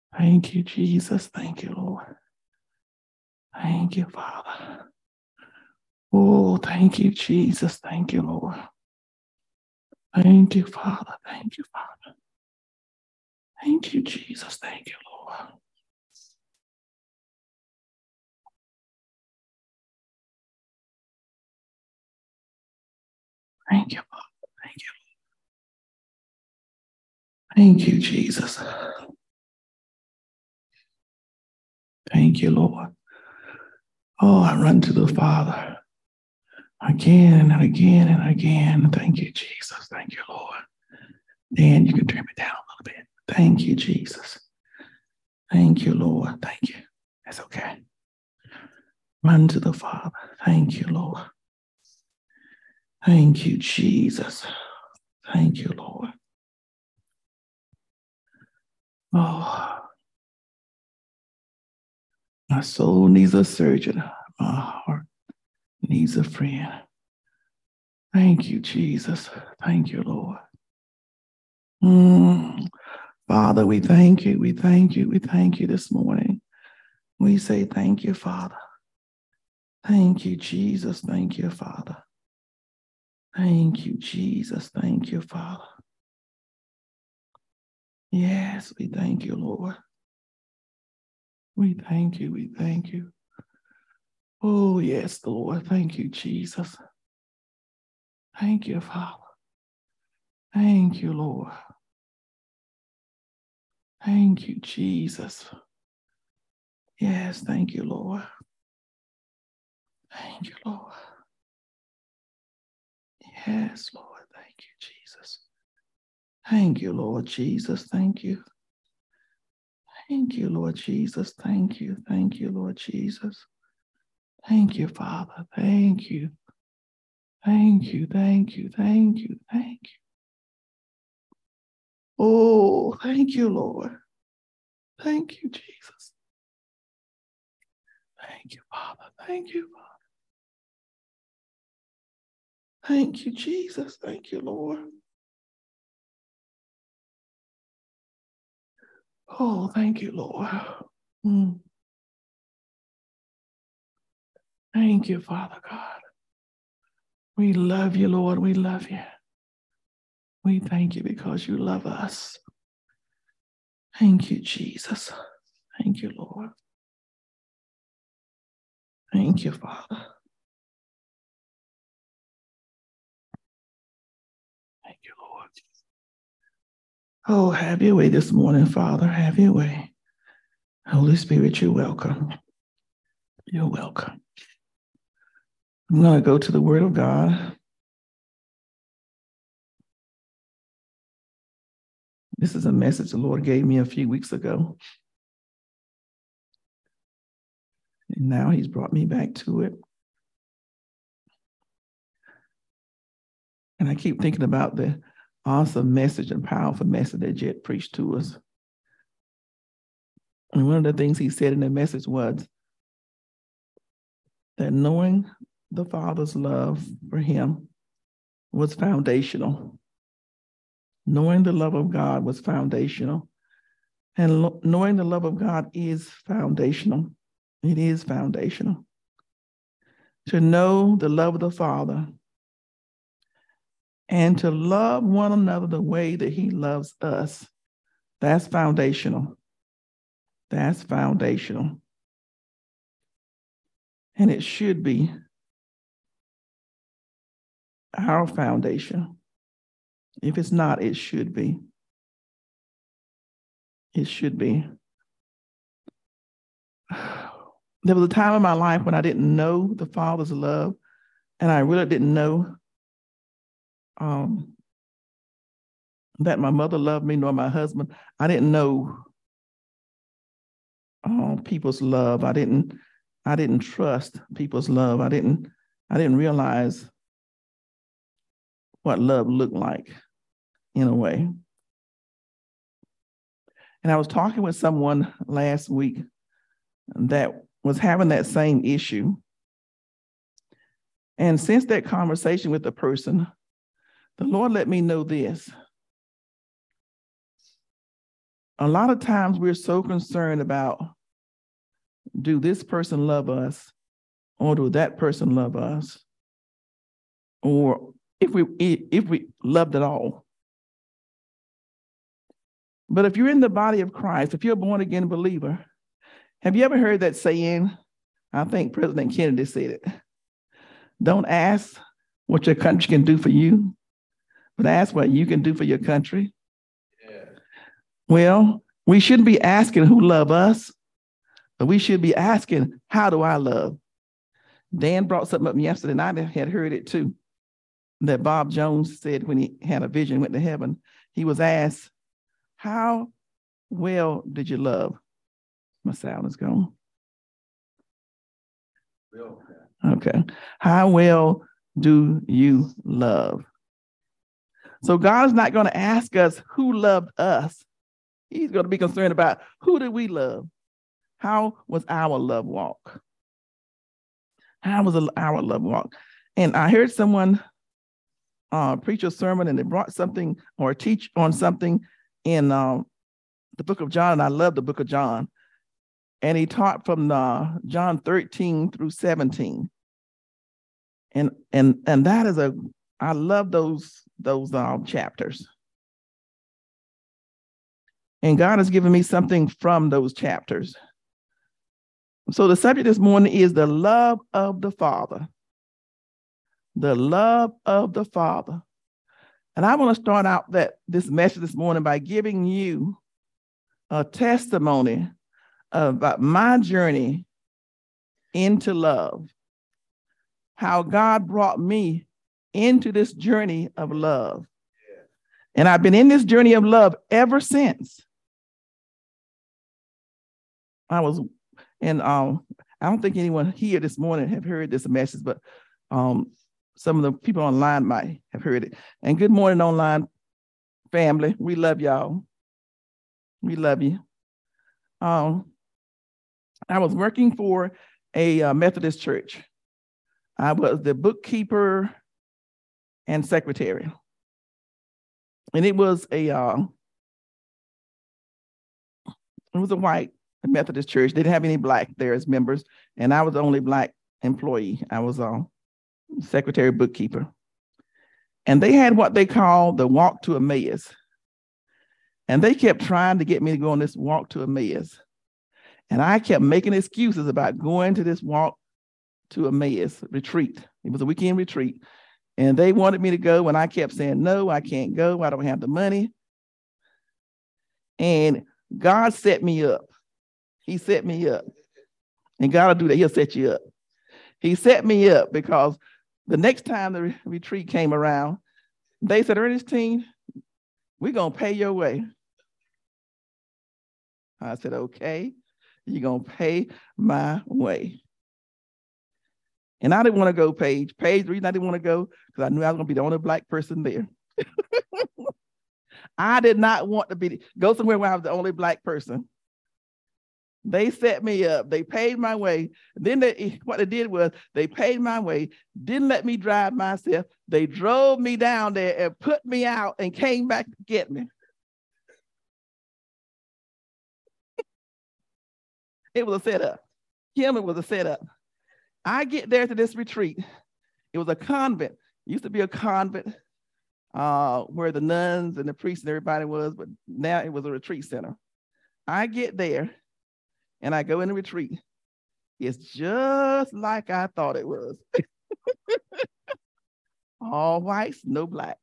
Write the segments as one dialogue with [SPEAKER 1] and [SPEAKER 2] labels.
[SPEAKER 1] Thank you, Jesus. Thank you, Lord. Thank you, Father. Oh, thank you, Jesus. Thank you, Lord. Thank you, Father. Thank you, Father. Thank you, Jesus. Thank you, Lord. Thank you, Father. Thank you. Thank you, Jesus. Thank you, Lord. Oh, I run to the Father again and again and again. Thank you, Jesus. Thank you, Lord. Dan, you can turn me down a little bit. Thank you, Jesus. Thank you, Lord. Thank you. That's okay. Run to the Father. Thank you, Lord. Thank you, Jesus. Thank you, Lord. Oh, my soul needs a surgeon. My heart needs a friend. Thank you, Jesus. Thank you, Lord. Father, we thank you. We thank you. We thank you this morning. We say thank you, Father. Thank you, Jesus. Thank you, Father. Thank you, Jesus. Thank you, Father. Yes, we thank you, Lord. We thank you. We thank you. Oh, yes, Lord. Thank you, Jesus. Thank you, Father. Thank you, Lord. Thank you, Jesus. Yes, thank you, Lord. Thank you, Lord. Yes, Lord. Thank you, Jesus. Thank you, Lord Jesus. Thank you. Thank you, Lord Jesus. Thank you. Thank you, Lord Jesus. Thank you, Father. Thank you. Thank you. Thank you. Thank you. Thank you. Oh, thank you, Lord. Thank you, Jesus. Thank you, Father. Thank you, Father. Thank you, Jesus. Thank you, Lord. Oh, thank you, Lord. Thank you, Father God. We love you, Lord. We love you. We thank you because you love us. Thank you, Jesus. Thank you, Lord. Thank you, Father. Thank you, Lord. Oh, have your way this morning, Father. Have your way. Holy Spirit, you're welcome. You're welcome. I'm going to go to the Word of God. This is a message the Lord gave me a few weeks ago. And now he's brought me back to it. And I keep thinking about the awesome message and powerful message that Jet preached to us. And one of the things he said in the message was that knowing the Father's love for him was foundational. Knowing the love of God was foundational. And knowing the love of God is foundational. It is foundational. To know the love of the Father and to love one another the way that he loves us, that's foundational. That's foundational. And it should be our foundation. If it's not, it should be. It should be. There was a time in my life when I didn't know the Father's love, and I really didn't know that my mother loved me, nor my husband. I didn't know people's love. I didn't trust people's love. I didn't realize what love looked like in a way. And I was talking with someone last week that was having that same issue. And since that conversation with the person, the Lord let me know this. a lot of times we're so concerned about, do this person love us, or do that person love us, or if we loved at all. But if you're in the body of Christ, if you're a born again believer, have you ever heard that saying? I think President Kennedy said it. Don't ask what your country can do for you, but ask what you can do for your country. Yeah. Well, we shouldn't be asking who love us, but we should be asking, how do I love? Dan brought something up yesterday, and I had heard it too, that Bob Jones said when he had a vision, went to heaven. He was asked, how well did you love? My sound is gone. Okay. How well do you love? So God's not going to ask us who loved us. He's going to be concerned about who did we love? How was our love walk? How was our love walk? And I heard someone preach a sermon, and they brought something or teach on something in the book of John, and I love the book of John. And he taught from John 13 through 17. And that is I love those chapters. And God has given me something from those chapters. So the subject this morning is the love of the Father. The love of the Father. And I want to start out this message this morning by giving you a testimony about my journey into love. How God brought me into this journey of love. And I've been in this journey of love ever since. I don't think anyone here this morning have heard this message, but some of the people online might have heard it. And good morning, online family. We love y'all. We love you. I was working for a Methodist church. I was the bookkeeper and secretary. And it was a white Methodist church. They didn't have any black there as members, and I was the only black employee. I was secretary, bookkeeper. And they had what they call the walk to Emmaus. And they kept trying to get me to go on this walk to Emmaus. And I kept making excuses about going to this walk to Emmaus retreat. It was a weekend retreat. And they wanted me to go, and I kept saying, no, I can't go. I don't have the money. And God set me up. He set me up. And God will do that. He'll set you up. He set me up because the next time the retreat came around, they said, Ernestine, we're going to pay your way. I said, okay, you're going to pay my way. And I didn't want to go, Paige. The reason I didn't want to go, because I knew I was going to be the only black person there. I did not want to go somewhere where I was the only black person. They set me up. They paid my way. Then what they did was they paid my way, didn't let me drive myself. They drove me down there and put me out and came back to get me. It was a setup. Kim, it was a setup. I get there to this retreat. It was a convent. It used to be a convent where the nuns and the priests and everybody was, but now it was a retreat center. I get there and I go in the retreat. It's just like I thought it was. All whites, no blacks.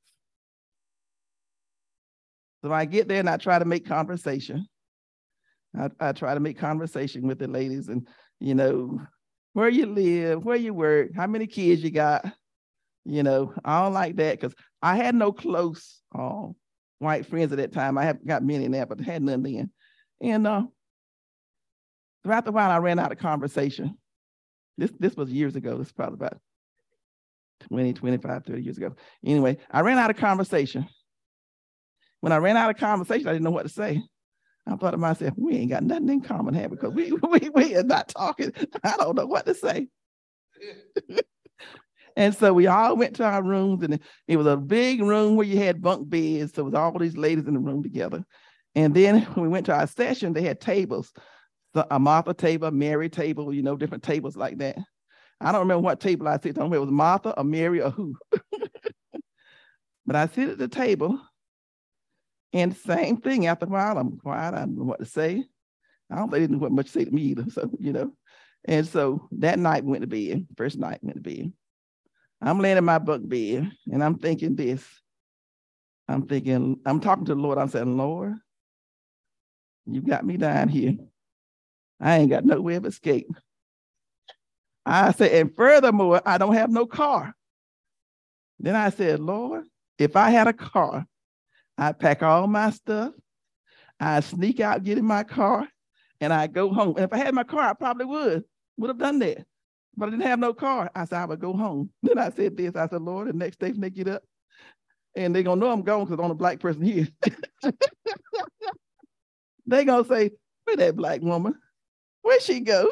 [SPEAKER 1] So I get there and I try to make conversation. I try to make conversation with the ladies and, where you live, where you work, how many kids you got, all like that. Because I had no close white friends at that time. I have got many now, but I had none then. And after a while, I ran out of conversation. This was years ago. This is probably about 20, 25, 30 years ago. Anyway, I ran out of conversation. When I ran out of conversation, I didn't know what to say. I thought to myself, we ain't got nothing in common here because we are not talking. I don't know what to say. And so we all went to our rooms, and it was a big room where you had bunk beds. So it was all these ladies in the room together.
[SPEAKER 2] And then when we went to our session, they had tables, a Martha table, a Mary table, different tables like that. I don't remember what table I sit on. I don't remember if it was Martha or Mary or who. But I sit at the table, and same thing. After a while, I'm quiet. I don't know what to say. I don't think they didn't know much to say to me either. So, And so that night we went to bed. First night we went to bed. I'm laying in my bunk bed, and I'm thinking this. I'm talking to the Lord. I'm saying, Lord, you got me down here. I ain't got nowhere of escape. I said, and furthermore, I don't have no car. Then I said, Lord, if I had a car, I'd pack all my stuff. I'd sneak out, get in my car, and I'd go home. And if I had my car, I probably would have done that. But I didn't have no car. I said, I would go home. Then I said this. I said, Lord, the next day when they get up, and they're going to know I'm gone because I'm a black person here. They're going to say, where's that black woman? Where'd she go?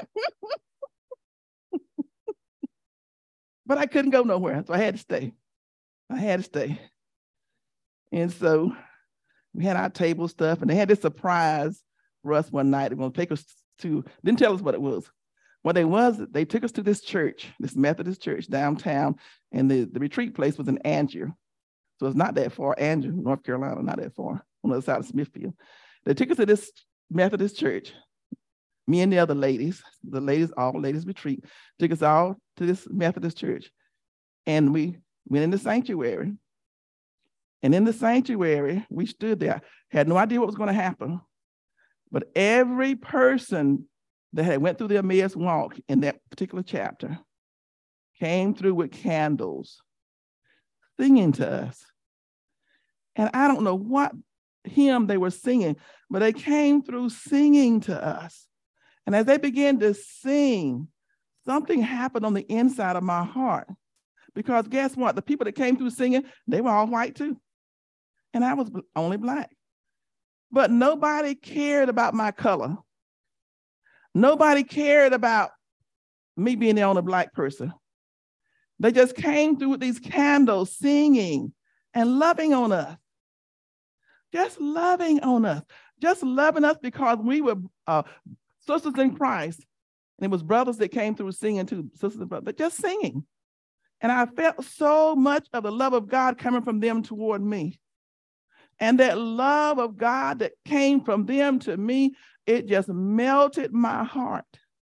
[SPEAKER 2] But I couldn't go nowhere, so I had to stay. And so we had our table stuff, and they had this surprise for us one night. They were going to take us to, didn't tell us what it was. What it was, they took us to this church, this Methodist church downtown, and the retreat place was in Angier. So it's not that far, Angier, North Carolina, not that far, on the other side of Smithfield. They took us to this Methodist church. Me and the other ladies, all ladies retreat, took us all to this Methodist church. And we went in the sanctuary. And in the sanctuary, we stood there, had no idea what was going to happen. But every person that had went through the Emmaus walk in that particular chapter came through with candles, singing to us. And I don't know what hymn they were singing, but they came through singing to us. And as they began to sing, something happened on the inside of my heart. Because guess what? The people that came through singing, they were all white too. And I was only black. But nobody cared about my color. Nobody cared about me being the only black person. They just came through with these candles, singing and loving on us. Just loving on us. Just loving us because we were sisters in Christ. And it was brothers that came through singing too, sisters and brothers, just singing. And I felt so much of the love of God coming from them toward me. And that love of God that came from them to me, it just melted my heart.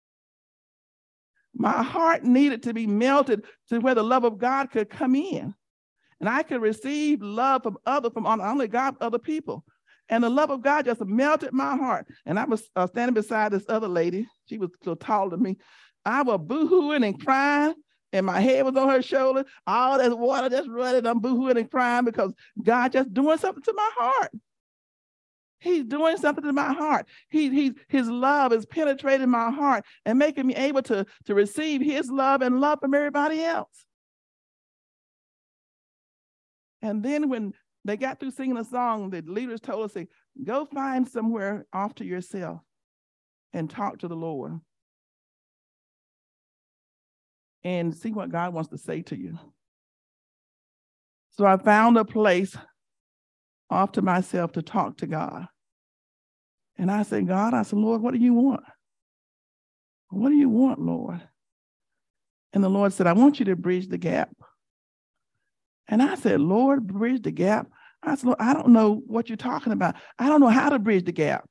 [SPEAKER 2] My heart needed to be melted to where the love of God could come in. And I could receive love from only God, other people. And the love of God just melted my heart. And I was standing beside this other lady. She was so taller than me. I was boo-hooing and crying. And my head was on her shoulder. All that water just running. I'm boo-hooing and crying because God just doing something to my heart. He's doing something to my heart. His love is penetrating my heart and making me able to receive his love and love from everybody else. And then when they got through singing a song, the leaders told us, go find somewhere off to yourself and talk to the Lord. And see what God wants to say to you. So I found a place off to myself to talk to God. And I said, Lord, what do you want? What do you want, Lord? And the Lord said, I want you to bridge the gap. And I said, Lord, bridge the gap? I said, Lord, I don't know what you're talking about. I don't know how to bridge the gap.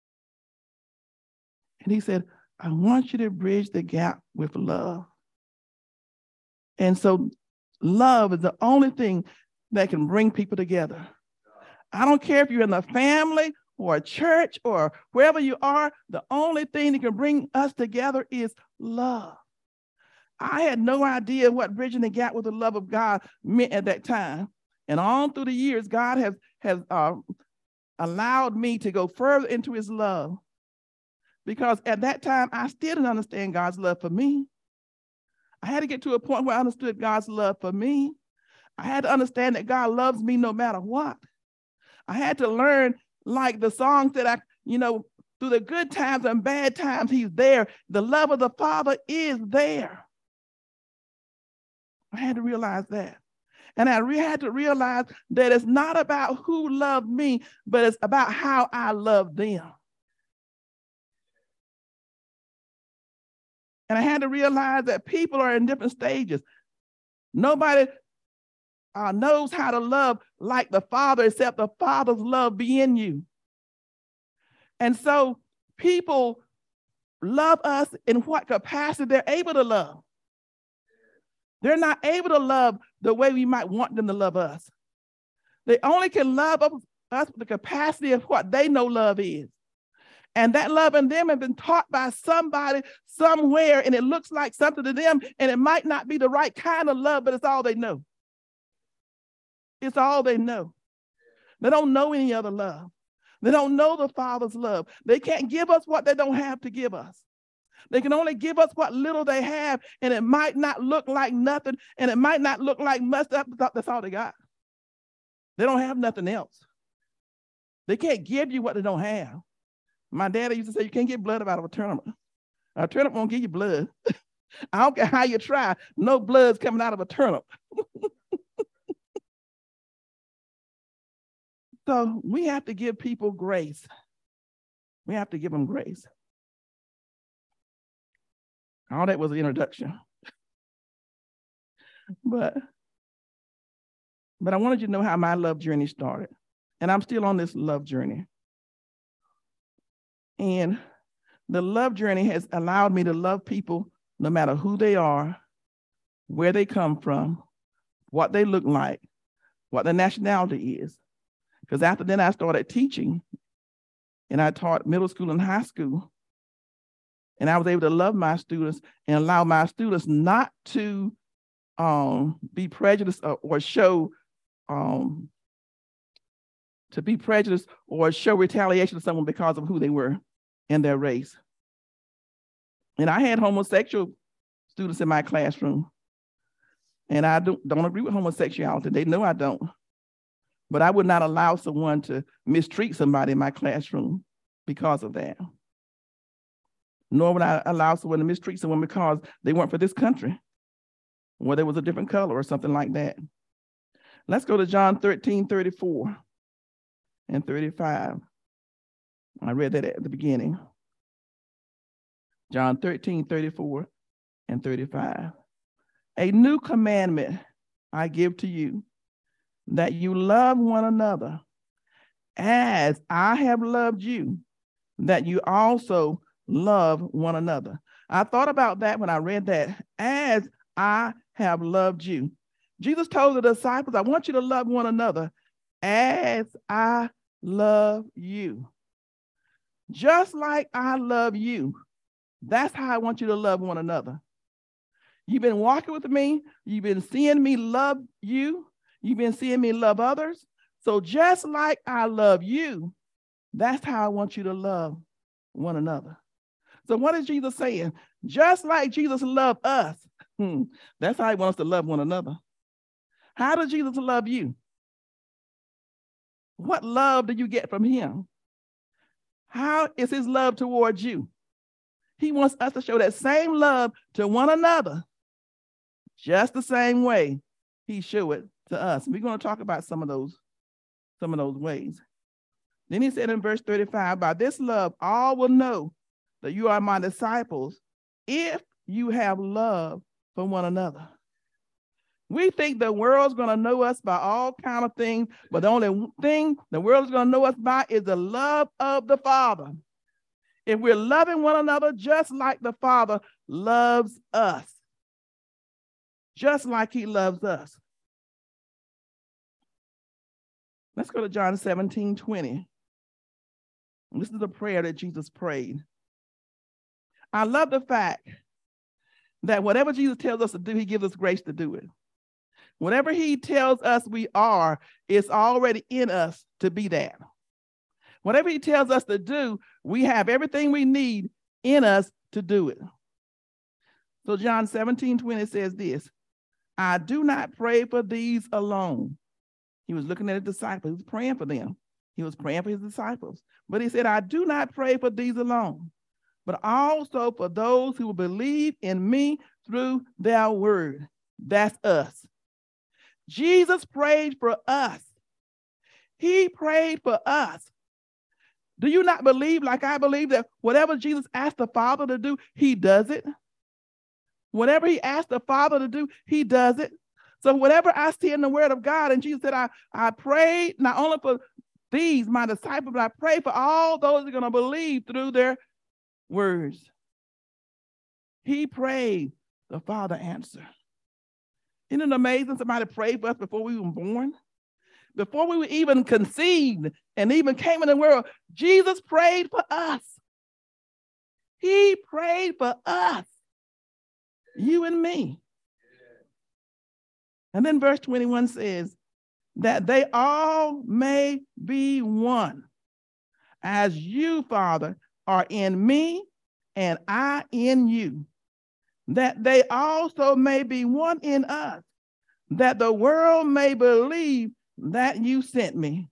[SPEAKER 2] And he said, I want you to bridge the gap with love. And so love is the only thing that can bring people together. I don't care if you're in a family or a church or wherever you are, the only thing that can bring us together is love. I had no idea what bridging the gap with the love of God meant at that time. And on through the years, God has allowed me to go further into his love. Because at that time, I still didn't understand God's love for me. I had to get to a point where I understood God's love for me. I had to understand that God loves me no matter what. I had to learn, like the song that through the good times and bad times, he's there. The love of the Father is there. I had to realize that. And I had to realize that it's not about who loved me, but it's about how I love them. And I had to realize that people are in different stages. Nobody knows how to love like the Father, except the Father's love be in you. And so people love us in what capacity they're able to love. They're not able to love the way we might want them to love us. They only can love us with the capacity of what they know love is. And that love in them has been taught by somebody somewhere, and it looks like something to them, and it might not be the right kind of love, but it's all they know. It's all they know. They don't know any other love. They don't know the Father's love. They can't give us what they don't have to give us. They can only give us what little they have, and it might not look like nothing, and it might not look like much. That's all they got. They don't have nothing else. They can't give you what they don't have. My daddy used to say, you can't get blood out of a turnip. A turnip won't give you blood. I don't care how you try. No blood's coming out of a turnip. So we have to give people grace. We have to give them grace. All that was the introduction. But I wanted you to know how my love journey started. And I'm still on this love journey. And the love journey has allowed me to love people no matter who they are, where they come from, what they look like, what their nationality is. Because after then I started teaching, and I taught middle school and high school. And I was able to love my students and allow my students not to be prejudiced or show retaliation to someone because of who they were and their race. And I had homosexual students in my classroom. And I don't agree with homosexuality. They know I don't. But I would not allow someone to mistreat somebody in my classroom because of that. Nor would I allow someone to mistreat someone because they weren't for this country, or there was a different color or something like that. Let's go to John 13:34 and 35. I read that at the beginning. John 13:34 and 35. A new commandment I give to you, that you love one another as I have loved you, that you also love one another. I thought about that when I read that, as I have loved you. Jesus told the disciples, I want you to love one another as I love you. Just like I love you, that's how I want you to love one another. You've been walking with me. You've been seeing me love you. You've been seeing me love others. So just like I love you, that's how I want you to love one another. So what is Jesus saying? Just like Jesus loved us, that's how he wants us to love one another. How does Jesus love you? What love do you get from him? How is his love towards you? He wants us to show that same love to one another, just the same way he showed it to us. We're going to talk about some of those ways. Then he said in verse 35, by this love, all will know that you are my disciples if you have love for one another. We think the world's going to know us by all kinds of things, but the only thing the world is going to know us by is the love of the Father. If we're loving one another just like the Father loves us, just like he loves us. Let's go to John 17:20. This is a prayer that Jesus prayed. I love the fact that whatever Jesus tells us to do, he gives us grace to do it. Whatever he tells us we are, it's already in us to be that. Whatever he tells us to do, we have everything we need in us to do it. So John 17:20 says this, I do not pray for these alone. He was looking at the disciples. He was praying for them. He was praying for his disciples. But he said, I do not pray for these alone, but also for those who will believe in me through their word. That's us. Jesus prayed for us. He prayed for us. Do you not believe, like I believe, that whatever Jesus asked the Father to do, he does it? Whatever he asked the Father to do, he does it. So whatever I see in the word of God, and Jesus said, I prayed not only for these, my disciples, but I pray for all those who are going to believe through their words. He prayed, the Father answered. Isn't it amazing somebody prayed for us before we were born? Before we were even conceived and even came in the world, Jesus prayed for us. He prayed for us, you and me. And then verse 21 says, that they all may be one, as you, Father, are in me and I in you, that they also may be one in us, that the world may believe that you sent me,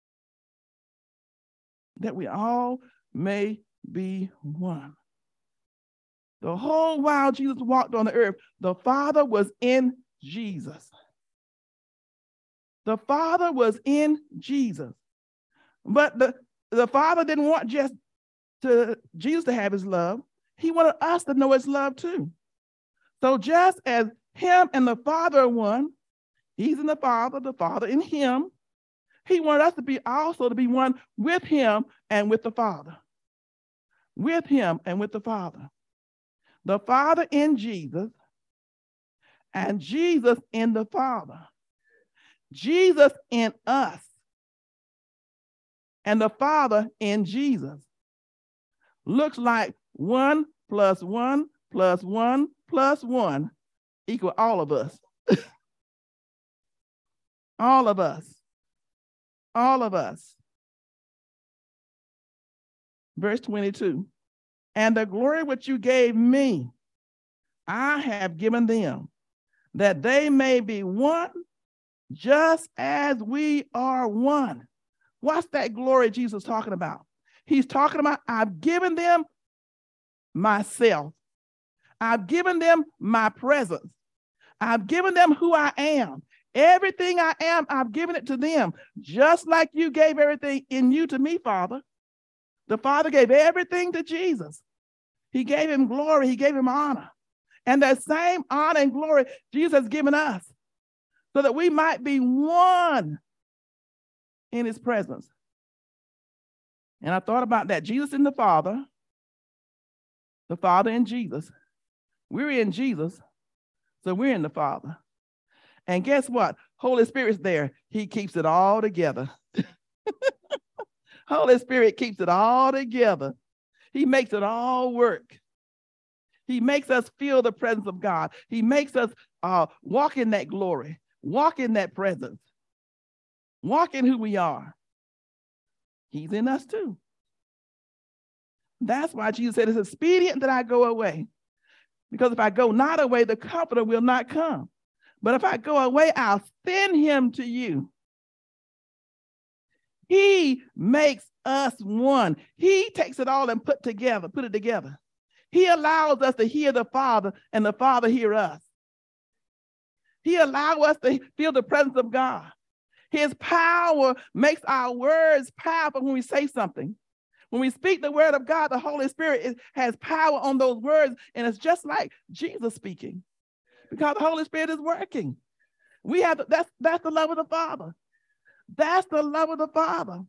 [SPEAKER 2] that we all may be one. The whole while Jesus walked on the earth, the Father was in Jesus. The Father was in Jesus. But the Father didn't want just Jesus to have his love. He wanted us to know his love too. So just as him and the Father are one, he's in the Father in him, he wanted us to be also to be one with him and with the Father. With him and with the Father. The Father in Jesus and Jesus in the Father. Jesus in us and the Father in Jesus. Looks like 1 + 1 + 1 + 1 equal all of us. All of us. All of us. Verse 22. And the glory which you gave me, I have given them, that they may be one, just as we are one. What's that glory Jesus talking about? He's talking about, I've given them myself. I've given them my presence. I've given them who I am. Everything I am, I've given it to them, just like you gave everything in you to me, Father. The Father gave everything to Jesus. He gave him glory. He gave him honor. And that same honor and glory Jesus has given us, so that we might be one in his presence. And I thought about that. Jesus in the Father in Jesus. We're in Jesus, so we're in the Father. And guess what? Holy Spirit's there. He keeps it all together. Holy Spirit keeps it all together. He makes it all work. He makes us feel the presence of God. He makes us walk in that glory, walk in that presence, walk in who we are. He's in us too. That's why Jesus said, it's expedient that I go away. Because if I go not away, the Comforter will not come. But if I go away, I'll send him to you. He makes us one. He takes it all and put it together. He allows us to hear the Father and the Father hear us. He allows us to feel the presence of God. His power makes our words powerful when we say something. When we speak the word of God, the Holy Spirit has power on those words, and it's just like Jesus speaking, because the Holy Spirit is working. That's the love of the Father. That's the love of the Father.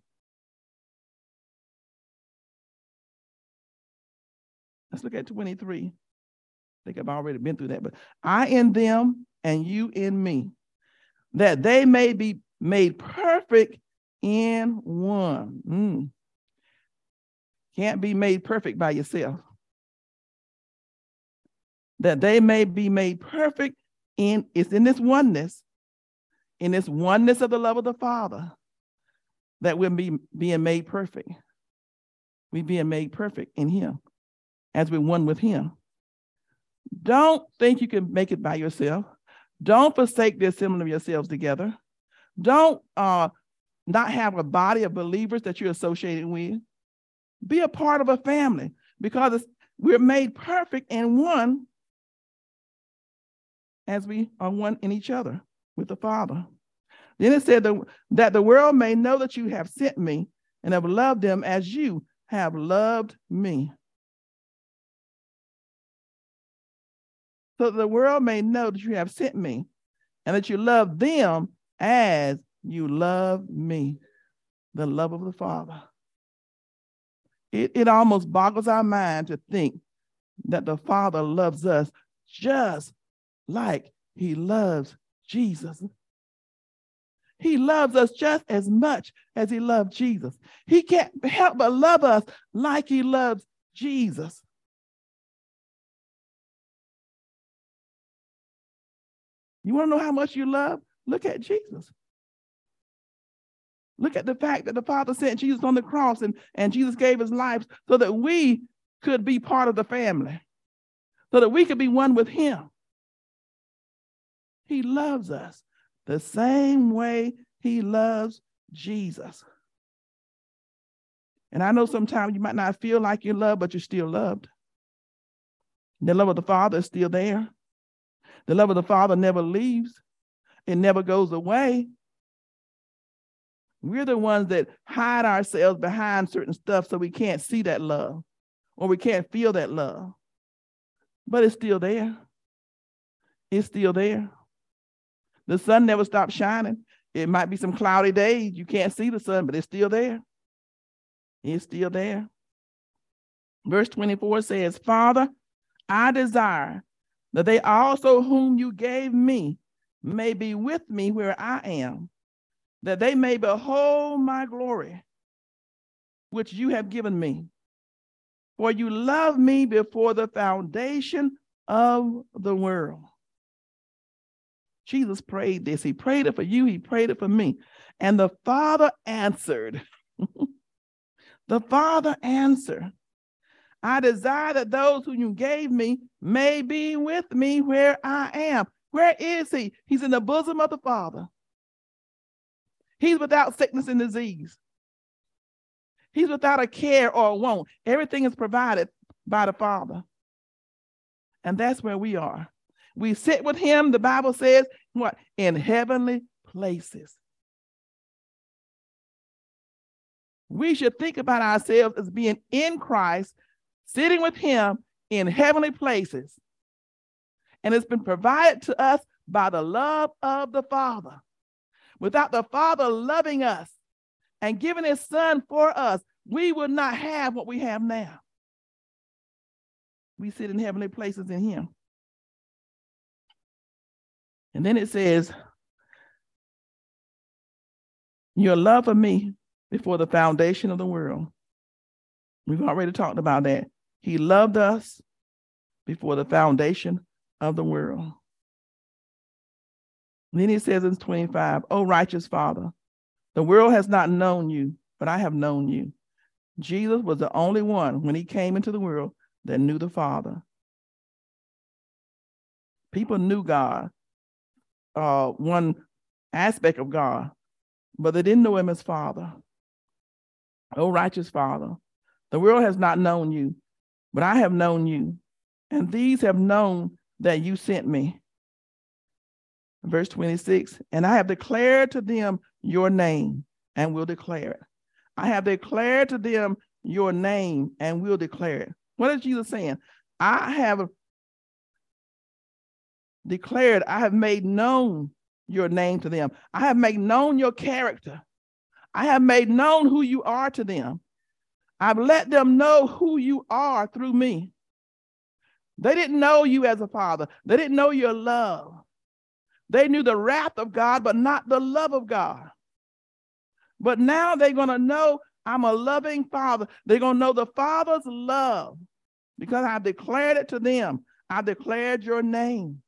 [SPEAKER 2] Let's look at 23. I think I've already been through that, but I in them and you in me, that they may be made perfect in one. Can't be made perfect by yourself. That they may be made perfect it's in this oneness of the love of the Father, that we're being made perfect. We're being made perfect in him as we're one with him. Don't think you can make it by yourself. Don't forsake the assembling of yourselves together. Don't not have a body of believers that you're associated with. Be a part of a family, because we're made perfect in one as we are one in each other. with the Father. Then it said that the world may know that you have sent me and have loved them as you have loved me. So that the world may know that you have sent me and that you love them as you love me. The love of the Father. It almost boggles our mind to think that the Father loves us just like he loves Jesus. He loves us just as much as he loved Jesus. He can't help but love us like he loves Jesus. You want to know how much you love? Look at Jesus. Look at the fact that the Father sent Jesus on the cross and Jesus gave his life so that we could be part of the family, so that we could be one with him. He loves us the same way he loves Jesus. And I know sometimes you might not feel like you're loved, but you're still loved. The love of the Father is still there. The love of the Father never leaves. It never goes away. We're the ones that hide ourselves behind certain stuff so we can't see that love or we can't feel that love. But it's still there. It's still there. The sun never stops shining. It might be some cloudy days. You can't see the sun, but it's still there. It's still there. Verse 24 says, Father, I desire that they also whom you gave me may be with me where I am, that they may behold my glory, which you have given me. For you loved me before the foundation of the world. Jesus prayed this. He prayed it for you. He prayed it for me. And the Father answered. The Father answered, I desire that those whom you gave me may be with me where I am. Where is he? He's in the bosom of the Father. He's without sickness and disease. He's without a care or a want. Everything is provided by the Father. And that's where we are. We sit with him, the Bible says, what? In heavenly places. We should think about ourselves as being in Christ, sitting with him in heavenly places. And it's been provided to us by the love of the Father. Without the Father loving us and giving his Son for us, we would not have what we have now. We sit in heavenly places in him. And then it says, your love for me before the foundation of the world. We've already talked about that. He loved us before the foundation of the world. And then he says in 25, O righteous Father, the world has not known you, but I have known you. Jesus was the only one when he came into the world that knew the Father. People knew God, one aspect of God, but they didn't know him as Father. O righteous Father, the world has not known you, but I have known you, and these have known that you sent me. Verse 26, and I have declared to them your name and will declare it. I have declared to them your name and will declare it. What is Jesus saying? I have declared, I have made known your name to them. I have made known your character. I have made known who you are to them. I've let them know who you are through me. They didn't know you as a father. They didn't know your love. They knew the wrath of God, but not the love of God. But now they're going to know I'm a loving Father. They're going to know the Father's love because I've declared it to them. I've declared your name.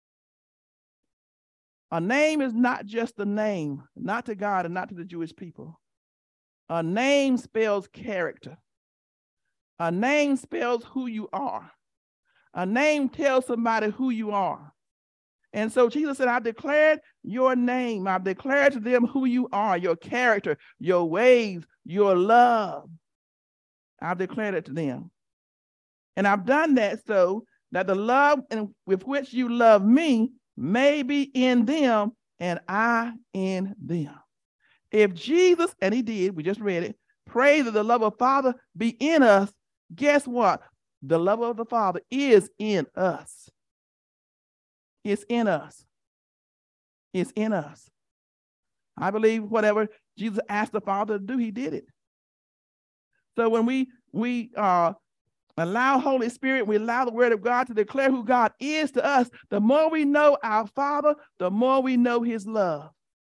[SPEAKER 2] A name is not just a name, not to God and not to the Jewish people. A name spells character. A name spells who you are. A name tells somebody who you are. And so Jesus said, I've declared your name. I've declared to them who you are, your character, your ways, your love. I've declared it to them. And I've done that so that the love with which you love me may be in them and I in them. If Jesus, and he did, we just read it, pray that the love of Father be in us, guess what? The love of the Father is in us. It's in us. It's in us. I believe whatever Jesus asked the Father to do, he did it. So when we allow Holy Spirit, we allow the word of God to declare who God is to us, the more we know our Father, the more we know his love.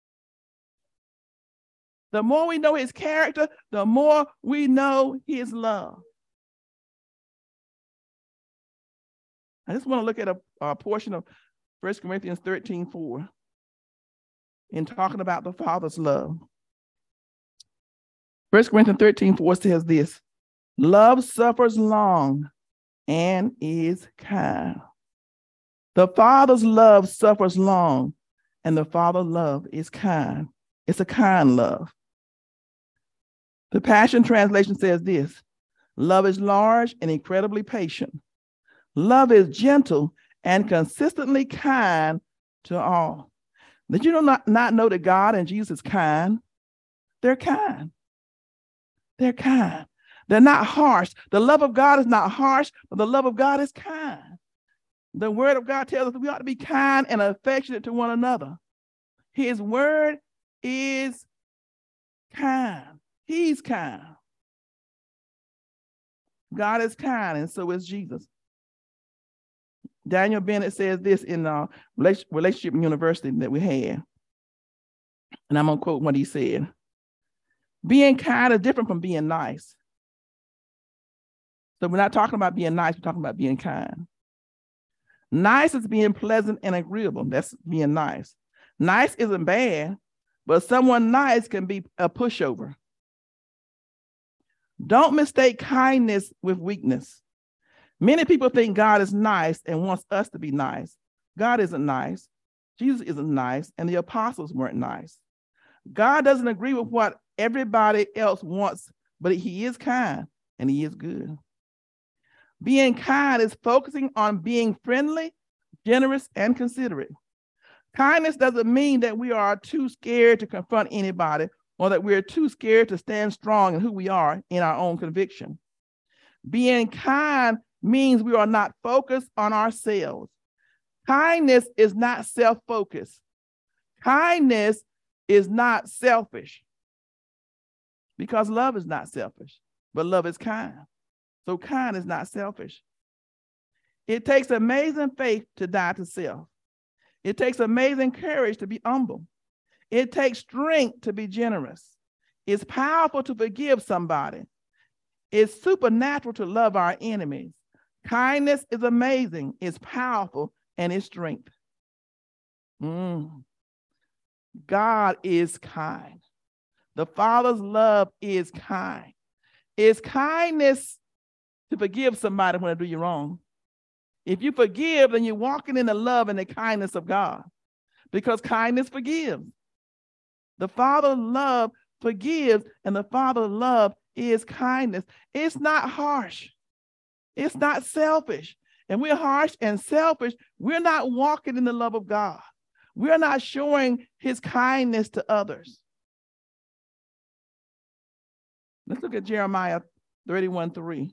[SPEAKER 2] The more we know his character, the more we know his love. I just want to look at a portion of 1 Corinthians 13:4 in talking about the Father's love. 1 Corinthians 13:4 says this: love suffers long and is kind. The Father's love suffers long, and the Father's love is kind. It's a kind love. The Passion Translation says this: love is large and incredibly patient. Love is gentle and consistently kind to all. Did you not know that God and Jesus is kind? They're kind. They're kind. They're not harsh. The love of God is not harsh, but the love of God is kind. The word of God tells us that we ought to be kind and affectionate to one another. His word is kind. He's kind. God is kind, and so is Jesus. Daniel Bennett says this in Relationship University that we had. And I'm going to quote what he said. Being kind is different from being nice. So we're not talking about being nice, we're talking about being kind. Nice is being pleasant and agreeable. That's being nice. Nice isn't bad, but someone nice can be a pushover. Don't mistake kindness with weakness. Many people think God is nice and wants us to be nice. God isn't nice. Jesus isn't nice, and the apostles weren't nice. God doesn't agree with what everybody else wants, but he is kind and he is good. Being kind is focusing on being friendly, generous, and considerate. Kindness doesn't mean that we are too scared to confront anybody or that we're too scared to stand strong in who we are in our own conviction. Being kind means we are not focused on ourselves. Kindness is not self-focused. Kindness is not selfish, because love is not selfish, but love is kind. So kind is not selfish. It takes amazing faith to die to self. It takes amazing courage to be humble. It takes strength to be generous. It's powerful to forgive somebody. It's supernatural to love our enemies. Kindness is amazing, it's powerful, and it's strength. God is kind. The Father's love is kind. It's kindness to forgive somebody when they do you wrong. If you forgive, then you're walking in the love and the kindness of God, because kindness forgives. The Father's love forgives, and the Father's love is kindness. It's not harsh. It's not selfish. And we're harsh and selfish. We're not walking in the love of God. We're not showing his kindness to others. Let's look at Jeremiah 31:3.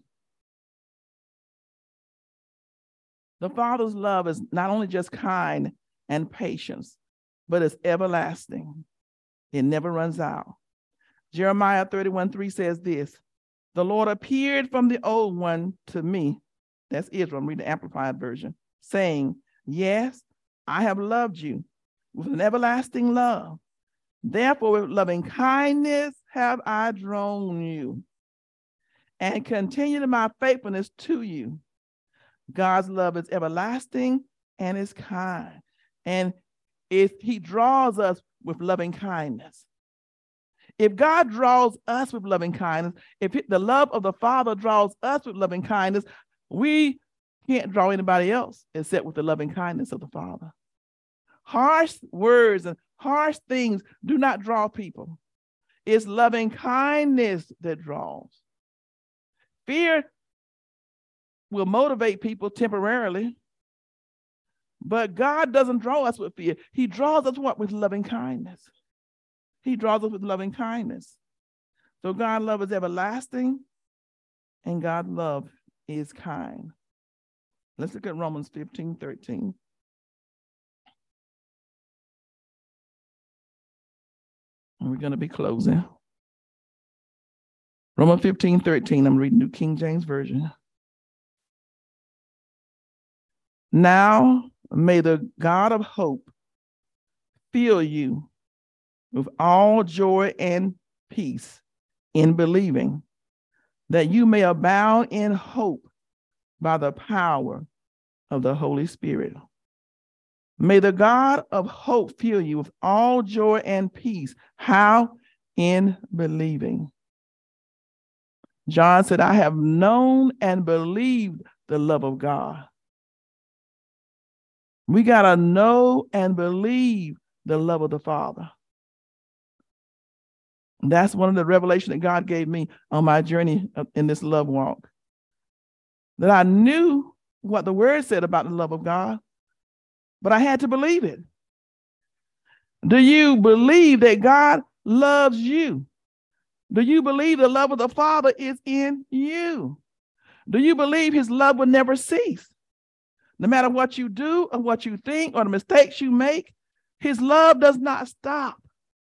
[SPEAKER 2] The Father's love is not only just kind and patience, but it's everlasting. It never runs out. Jeremiah 31:3 says this: the Lord appeared from the old one to me. That's Israel. I'm reading the Amplified version, saying, yes, I have loved you with an everlasting love. Therefore, with loving kindness have I drawn you, and continued my faithfulness to you. God's love is everlasting and is kind. And if he draws us with loving kindness, if God draws us with loving kindness, if the love of the Father draws us with loving kindness, we can't draw anybody else except with the loving kindness of the Father. Harsh words and harsh things do not draw people. It's loving kindness that draws. Fear will motivate people temporarily, But God doesn't draw us with fear. He draws us what? With loving kindness. He draws us with loving kindness. So God's love is everlasting, and God's love is kind. Let's look at Romans 15:13. And we're going to be closing. Romans 15:13. I'm reading New King James Version. Now may the God of hope fill you with all joy and peace in believing, that you may abound in hope by the power of the Holy Spirit. May the God of hope fill you with all joy and peace. How? In believing. John said, I have known and believed the love of God. We got to know and believe the love of the Father. That's one of the revelations that God gave me on my journey in this love walk. That I knew what the word said about the love of God, but I had to believe it. Do you believe that God loves you? Do you believe the love of the Father is in you? Do you believe his love will never cease? No matter what you do or what you think or the mistakes you make, his love does not stop.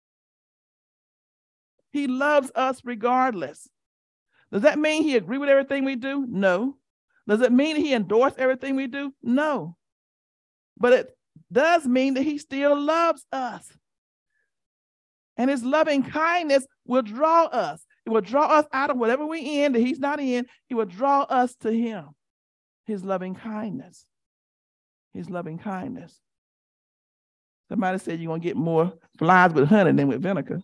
[SPEAKER 2] He loves us regardless. Does that mean he agrees with everything we do? No. Does it mean he endorses everything we do? No. But it does mean that he still loves us. And his loving kindness will draw us. It will draw us out of whatever we're in that he's not in. He will draw us to him. His loving kindness. His loving kindness. Somebody said you're going to get more flies with honey than with vinegar.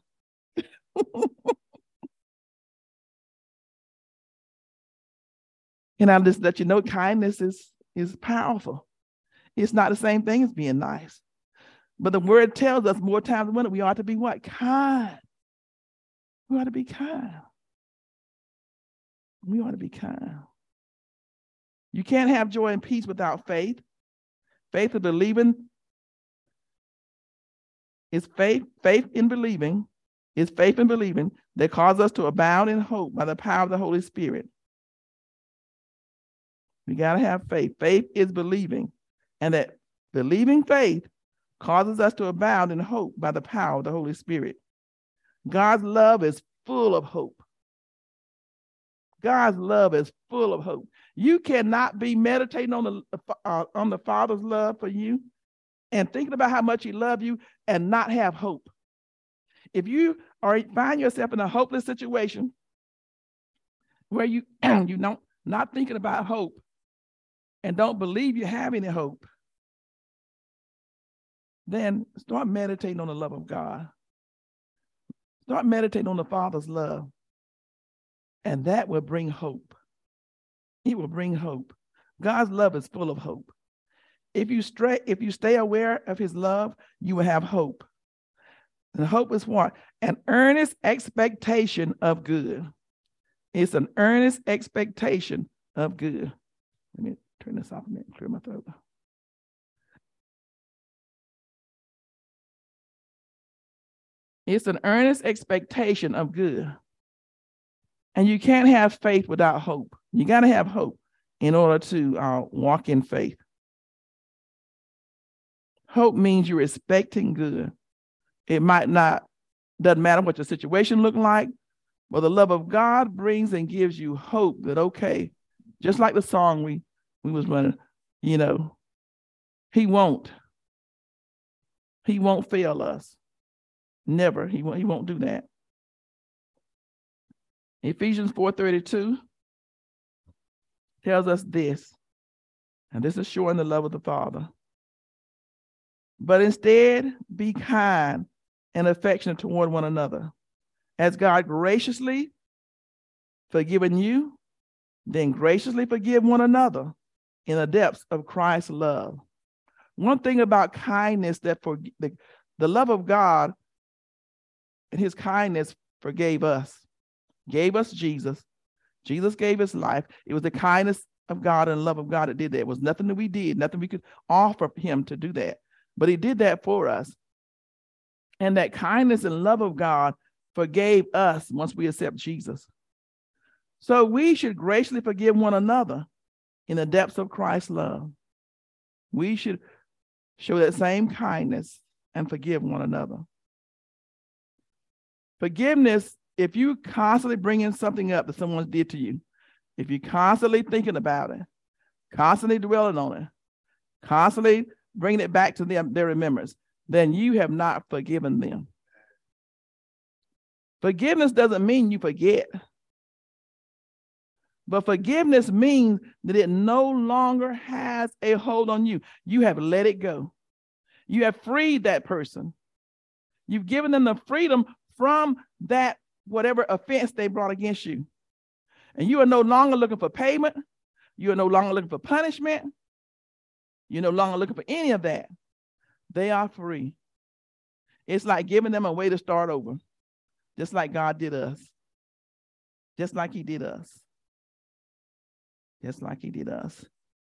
[SPEAKER 2] And I'll just let you know, kindness is powerful. It's not the same thing as being nice. But the word tells us more times than one, we ought to be what? Kind. We ought to be kind. We ought to be kind. You can't have joy and peace without faith. Faith of believing is faith. Faith in believing is faith in believing that causes us to abound in hope by the power of the Holy Spirit. We got to have faith. Faith is believing. And that believing faith causes us to abound in hope by the power of the Holy Spirit. God's love is full of hope. God's love is full of hope. You cannot be meditating on the Father's love for you and thinking about how much he loves you and not have hope. If you find yourself in a hopeless situation where you not thinking about hope and don't believe you have any hope, then start meditating on the love of God. Start meditating on the Father's love. And that will bring hope. It will bring hope. God's love is full of hope. If you stay aware of his love, you will have hope. And hope is what? An earnest expectation of good. It's an earnest expectation of good. Let me turn this off a minute and clear my throat. It's an earnest expectation of good. And you can't have faith without hope. You got to have hope in order to walk in faith. Hope means you're expecting good. It doesn't matter what your situation looks like, but the love of God brings and gives you hope that, okay, just like the song we was running, he won't fail us. Never. He won't do that. Ephesians 4:32 tells us this, and this is showing the love of the Father. But instead, be kind and affectionate toward one another. As God graciously forgiven you, then graciously forgive one another in the depths of Christ's love. One thing about kindness, that the love of God and his kindness forgave us, gave us Jesus. Jesus gave his life. It was the kindness of God and love of God that did that. It was nothing that we did, nothing we could offer him to do that. But he did that for us. And that kindness and love of God forgave us once we accept Jesus. So we should graciously forgive one another in the depths of Christ's love. We should show that same kindness and forgive one another. Forgiveness, if you constantly bringing something up that someone did to you, if you're constantly thinking about it, constantly dwelling on it, constantly bringing it back to them, their remembrance, then you have not forgiven them. Forgiveness doesn't mean you forget. But forgiveness means that it no longer has a hold on you. You have let it go. You have freed that person. You've given them the freedom from that whatever offense they brought against you. And you are no longer looking for payment. You are no longer looking for punishment. You're no longer looking for any of that. They are free. It's like giving them a way to start over, just like God did us. Just like he did us. Just like he did us.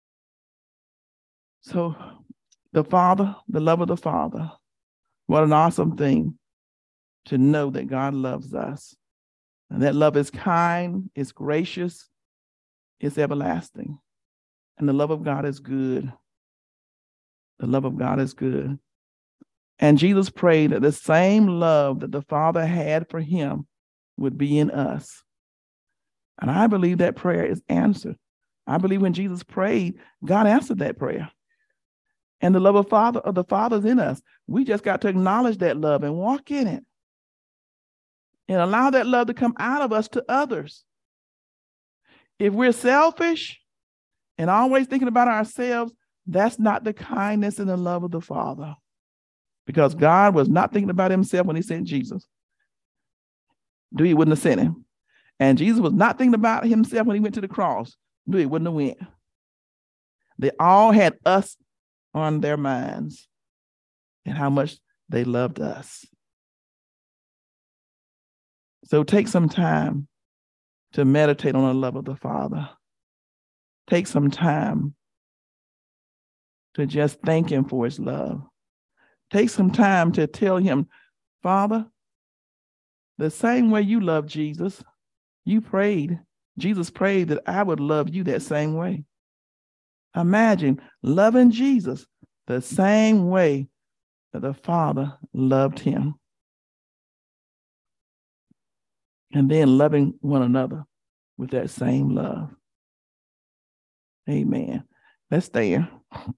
[SPEAKER 2] So the Father, the love of the Father, what an awesome thing to know that God loves us. And that love is kind, it's gracious, it's everlasting. And the love of God is good. The love of God is good. And Jesus prayed that the same love that the Father had for him would be in us. And I believe that prayer is answered. I believe when Jesus prayed, God answered that prayer. And the love of the Father is in us. We just got to acknowledge that love and walk in it. And allow that love to come out of us to others. If we're selfish and always thinking about ourselves, that's not the kindness and the love of the Father. Because God was not thinking about himself when he sent Jesus. He wouldn't have sent him. And Jesus was not thinking about himself when he went to the cross. He wouldn't have went. They all had us on their minds and how much they loved us. So take some time to meditate on the love of the Father. Take some time to just thank him for his love. Take some time to tell him, Father, the same way you love Jesus, you prayed. Jesus prayed that I would love you that same way. Imagine loving Jesus the same way that the Father loved him. And then loving one another with that same love. Amen. Let's stand.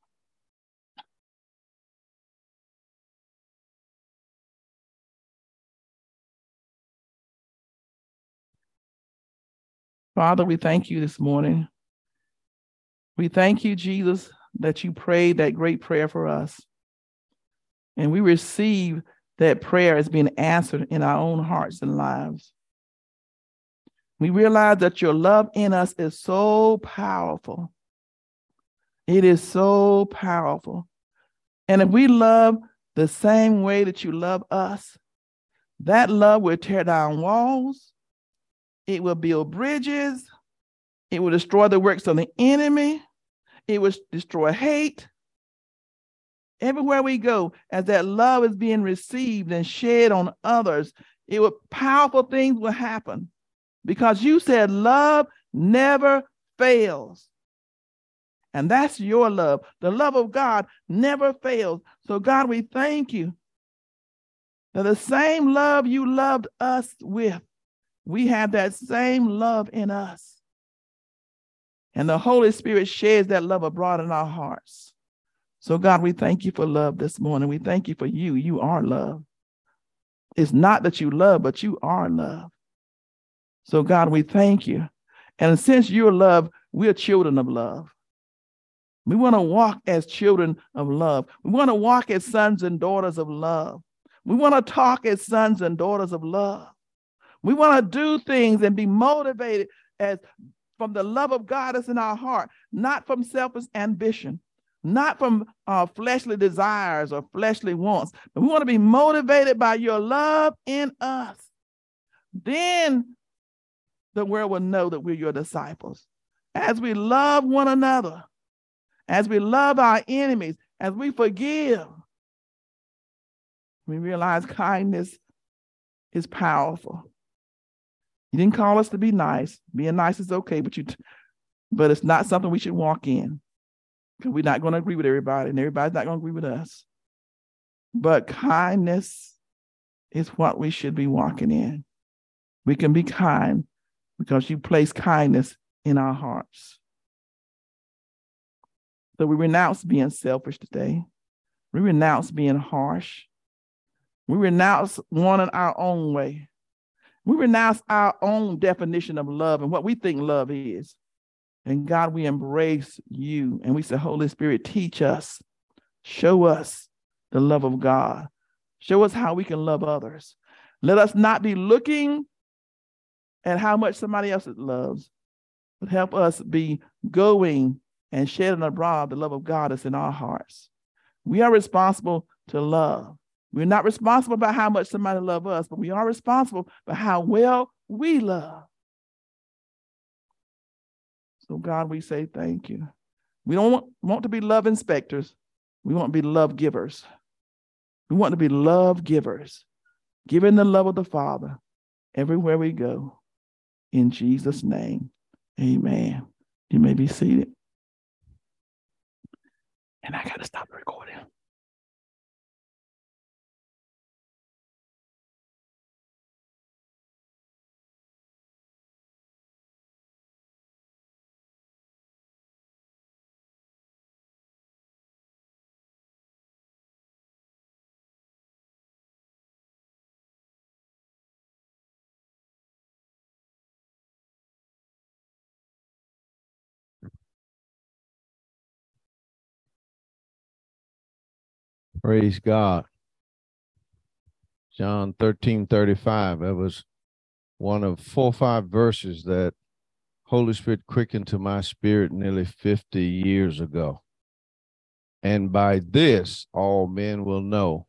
[SPEAKER 2] Father, we thank you this morning. We thank you, Jesus, that you prayed that great prayer for us. And we receive that prayer as being answered in our own hearts and lives. We realize that your love in us is so powerful. It is so powerful. And if we love the same way that you love us, that love will tear down walls. It will build bridges. It will destroy the works of the enemy. It will destroy hate. Everywhere we go, as that love is being received and shed on others, powerful things will happen. Because you said love never fails. And that's your love. The love of God never fails. So God, we thank you that the same love you loved us with, we have that same love in us. And the Holy Spirit sheds that love abroad in our hearts. So God, we thank you for love this morning. We thank you for you. You are love. It's not that you love, but you are love. So God, we thank you. And since you're love, we're children of love. We want to walk as children of love. We want to walk as sons and daughters of love. We want to talk as sons and daughters of love. We want to do things and be motivated as from the love of God that's in our heart, not from selfish ambition, not from fleshly desires or fleshly wants. But we want to be motivated by your love in us. Then the world will know that we're your disciples. as we love one another, as we love our enemies, as we forgive, we realize kindness is powerful. He didn't call us to be nice. Being nice is okay, but it's not something we should walk in, because we're not going to agree with everybody, and everybody's not going to agree with us. But kindness is what we should be walking in. We can be kind because you place kindness in our hearts. So we renounce being selfish today. We renounce being harsh. We renounce wanting our own way. We renounce our own definition of love and what we think love is. And God, we embrace you. And we say, Holy Spirit, teach us. Show us the love of God. Show us how we can love others. Let us not be looking at how much somebody else loves, but help us be going and shedding abroad the love of God that's in our hearts. We are responsible to love. We're not responsible by how much somebody loves us, but we are responsible by how well we love. So God, we say thank you. We don't want to be love inspectors. We want to be love givers. We want to be love givers, giving the love of the Father everywhere we go. In Jesus' name, amen. You may be seated. And I got to stop recording.
[SPEAKER 3] Praise God. John 13:35. That was one of 4 or 5 verses that Holy Spirit quickened to my spirit nearly 50 years ago. And by this, all men will know